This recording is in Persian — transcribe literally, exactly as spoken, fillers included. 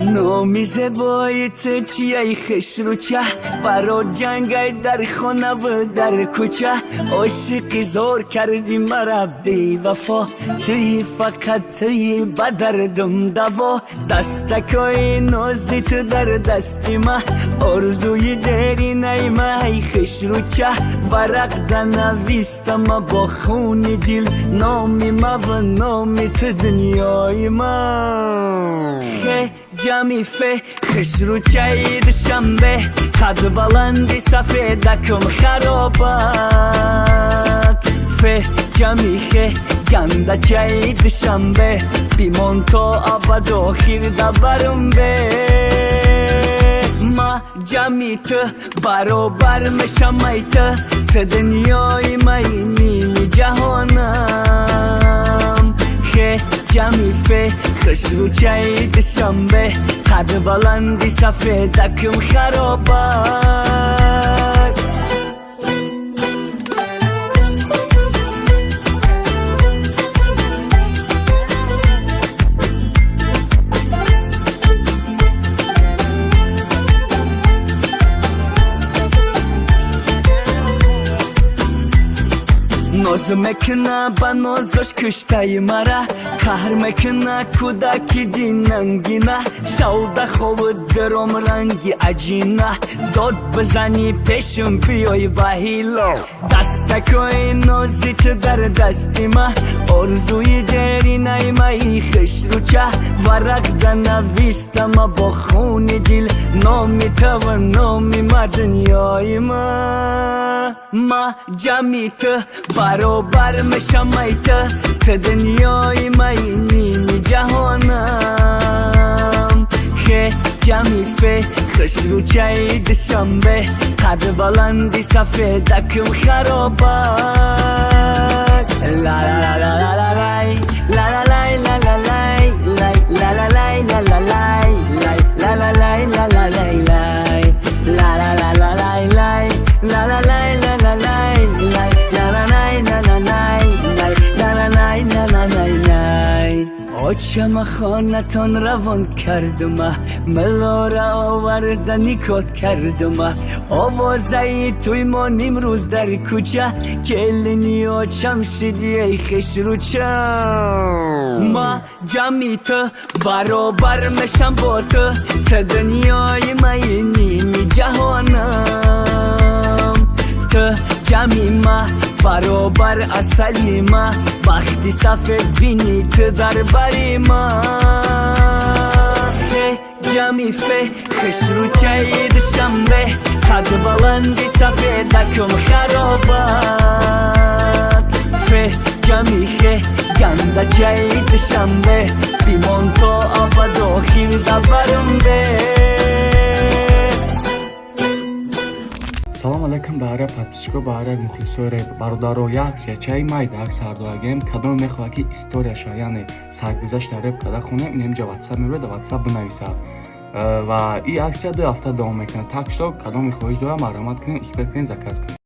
نامی زبایت چیای خش رو چه برا جنگای در خانه و در کوچه عاشقی زور کردی مرا بی وفا توی فقط توی بدردم دوا دستکای نازی تو در دستی ما آرزوی دری نیمه ای خش رو چه ورق دنویستم با خون دل نامی ما و نامی تو دنیای ما خه جمی فه خش رو چاید شنبه قد بلندی سفیدکم خرابات فه جمی خه گنده چاید شنبه بیمون تا ابد آخر دبرم به ما جمی تو برابر مشمی تو تو دنیای مینی جهانم خه جمی فه خش رو چاید شنبه قد بلندی سفیدکم خرابات ناز مکنه با نازش کشتای مرا قهر مکنه کودکی دیننگینه شوده خوب درم رنگی عجینه داد بزنی پیشم بیای وحیلا دستکای نازی تو در دستی ما آرزوی دری نیمه خش رو چه ورق دنویستم با خون دل نامی تو و نامی ما دنیای ما ما جمی تو برابر مشمی تو تو دنیای مینی جهانم خه جمی فه خش رو چاید شنبه قد بلندی سفیدکم خرابات لا لا لا لا لا لا لا لا لا لا لا لا لا لا لا آچم خانتان روان کردم ملا را آوردنی کات کردم آوازه توی ما نیمروز در کوچه کلینی آچم شدی ای خش رو چه ما جمی تو برابر مشم با تو تا دنیای مینی جهانم تو جمی ما برابر اصلی ما وقتی سفید بینی تو در بری ما خه جمی فه خش رو چاید شنبه قد بلندی سفیدکم خرابات فه جمی خه گنده چاید شنبه بیمون تا ابد آخر دبرم به салом алайкум баҳра подписчико баҳра мухлисоре бародаро як аксия чай майда акс ҳардуагем кадом мехоҳад ки историяша яъне саргузашта реп када хунем инем ҷа ватсап мебурад ватсап бинависа ва ин аксия ду ҳафта давом мекунад так что кадоми хоҳиш дорам марҳамат кунед успех кунед заказ кунед.